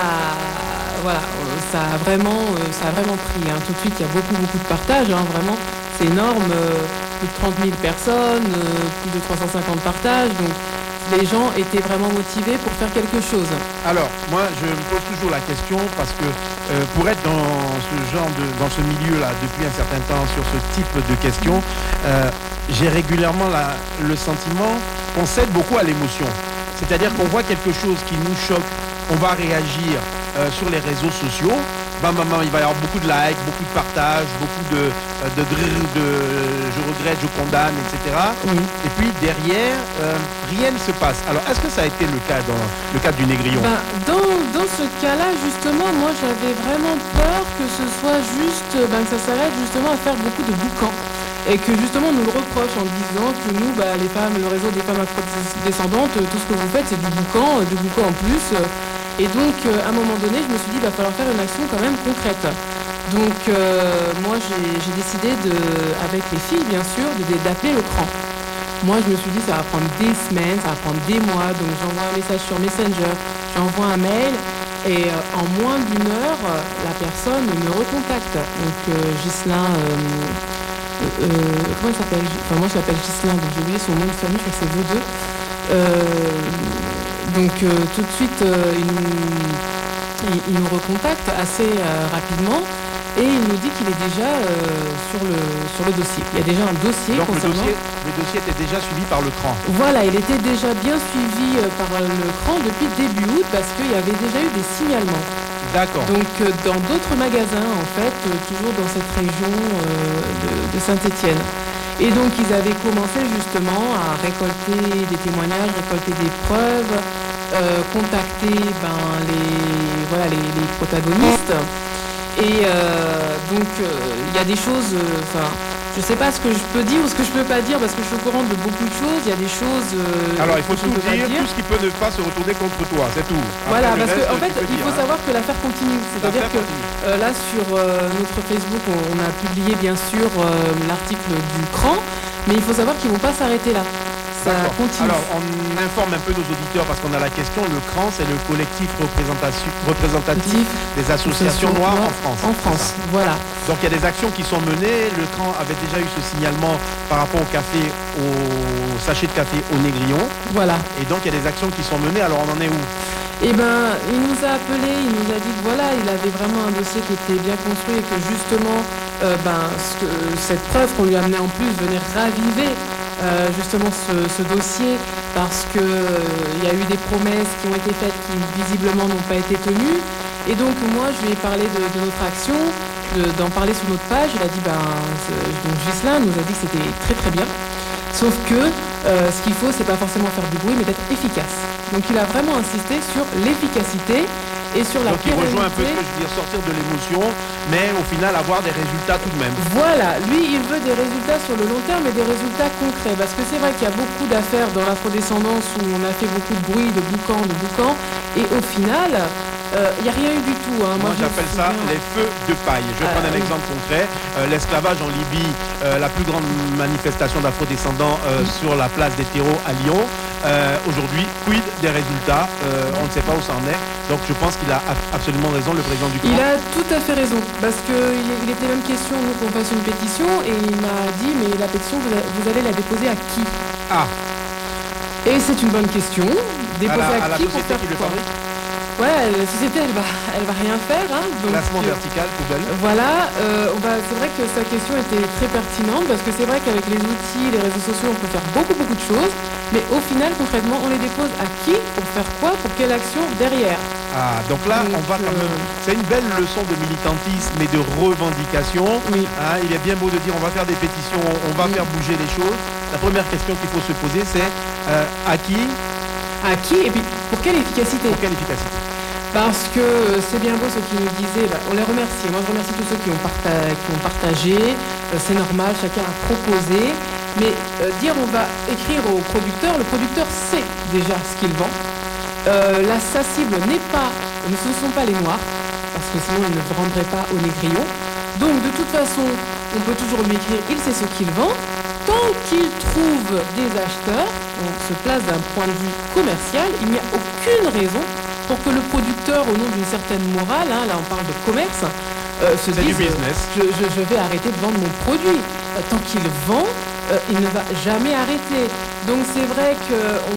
a vraiment pris. Hein. Tout de suite, il y a beaucoup de partages, hein, vraiment. C'est énorme, plus de 30 000 personnes, plus de 350 partages. Donc les gens étaient vraiment motivés pour faire quelque chose. Alors, moi, je me pose toujours la question parce que pour être dans ce milieu-là depuis un certain temps sur ce type de questions, j'ai régulièrement le sentiment qu'on cède beaucoup à l'émotion. C'est-à-dire qu'on voit quelque chose qui nous choque, on va réagir sur les réseaux sociaux. Il va y avoir beaucoup de likes, beaucoup de partages, beaucoup de je regrette, je condamne, etc. Oui. Et puis derrière, rien ne se passe. Alors, est-ce que ça a été le cas dans le cadre du Négrillon ? Dans ce cas-là, justement, moi j'avais vraiment peur que ce soit juste, que ça s'arrête justement à faire beaucoup de boucans. Et que justement on nous le reproche en disant que nous, les femmes, le réseau des femmes afrodescendantes, tout ce que vous faites c'est du boucan en plus. Et donc à un moment donné je me suis dit il va falloir faire une action quand même concrète. Donc moi j'ai décidé avec les filles bien sûr d'appeler le CRAN. Moi je me suis dit ça va prendre des semaines, ça va prendre des mois, donc j'envoie un message sur Messenger, j'envoie un mail et en moins d'une heure la personne me recontacte. Donc Ghislain, comment il s'appelle ? Moi je l'appelle Ghislain, donc j'ai oublié son nom de famille, je crois que c'est V2. Donc tout de suite, il nous recontacte assez rapidement et il nous dit qu'il est déjà sur le dossier. Il y a déjà un dossier donc concernant... le dossier était déjà suivi par le CRAN. Voilà, il était déjà bien suivi par le CRAN depuis début août parce qu'il y avait déjà eu des signalements. D'accord. Donc dans d'autres magasins, en fait, toujours dans cette région de Saint-Étienne. Et donc ils avaient commencé justement à récolter des témoignages, récolter des preuves, contacter les protagonistes. Et donc il y a des choses, je sais pas ce que je peux dire ou ce que je peux pas dire parce que je suis au courant de beaucoup de choses. Il y a des choses. Alors il faut tout dire, tout ce qui peut ne pas se retourner contre toi, c'est tout. Voilà, après, parce qu'en fait, il faut savoir que l'affaire continue. C'est-à-dire que là sur notre Facebook, on a publié bien sûr l'article du CRAN, mais il faut savoir qu'ils vont pas s'arrêter là. Ça continue. Alors on informe un peu nos auditeurs parce qu'on a la question. Le CRAN, c'est le collectif représentatif des associations noires en France. En France, voilà. Donc il y a des actions qui sont menées. Le CRAN avait déjà eu ce signalement par rapport au sachet de café au Négrillon. Voilà. Et donc il y a des actions qui sont menées. Alors on en est où? Eh ben, il nous a appelé, il nous a dit que voilà, il avait vraiment un dossier qui était bien construit et que justement, cette preuve qu'on lui amenait en plus venait raviver justement ce dossier parce que il y a eu des promesses qui ont été faites qui visiblement n'ont pas été tenues. Et donc moi, je lui ai parlé de notre action, d'en parler sur notre page. Il a dit, donc Ghislain nous a dit que c'était très très bien. Sauf que ce qu'il faut, c'est pas forcément faire du bruit, mais d'être efficace. Donc il a vraiment insisté sur l'efficacité et sur la pérennité. Donc il rejoint un peu ce que je veux dire, sortir de l'émotion, mais au final avoir des résultats tout de même. Voilà, lui il veut des résultats sur le long terme et des résultats concrets. Parce que c'est vrai qu'il y a beaucoup d'affaires dans l'afrodescendance où on a fait beaucoup de bruit, de boucan, et au final... il n'y a rien eu du tout. Moi j'appelle ça les feux de paille. Je vais prendre un exemple concret. L'esclavage en Libye, la plus grande manifestation d'afro-descendants sur la place des terreaux à Lyon. Aujourd'hui, quid des résultats? On ne sait pas où ça en est. Donc je pense qu'il a absolument raison, le président du CRAN. Il a tout à fait raison. Parce qu'il était même question qu'on fasse une pétition et il m'a dit mais la pétition, vous allez la déposer à qui? Et c'est une bonne question. Déposer à qui pour faire quoi? Ouais, la société, elle va rien faire. Donc, classement vertical, poubelle. Voilà, c'est vrai que sa question était très pertinente parce que c'est vrai qu'avec les outils, les réseaux sociaux, on peut faire beaucoup de choses. Mais au final, concrètement, on les dépose à qui? Pour faire quoi? Pour quelle action derrière? Donc là, on va quand même... C'est une belle leçon de militantisme et de revendication. Oui. Il est bien beau de dire on va faire des pétitions, on va faire bouger les choses. La première question qu'il faut se poser, c'est à qui? À qui et puis pour quelle efficacité? Pour quelle efficacité? Parce que c'est bien beau ceux qui nous disaient, on les remercie. Moi je remercie tous ceux qui ont partagé, c'est normal, chacun a proposé. Mais dire on va écrire au producteur, le producteur sait déjà ce qu'il vend. Sa cible ce ne sont pas les noirs, parce que sinon il ne vendrait pas au Négrillon. Donc de toute façon, on peut toujours lui écrire, il sait ce qu'il vend. Tant qu'il trouve des acheteurs, on se place d'un point de vue commercial, il n'y a aucune raison pour que le producteur, au nom d'une certaine morale, là on parle de commerce, se dise je vais arrêter de vendre mon produit. Tant qu'il vend, il ne va jamais arrêter. Donc c'est vrai que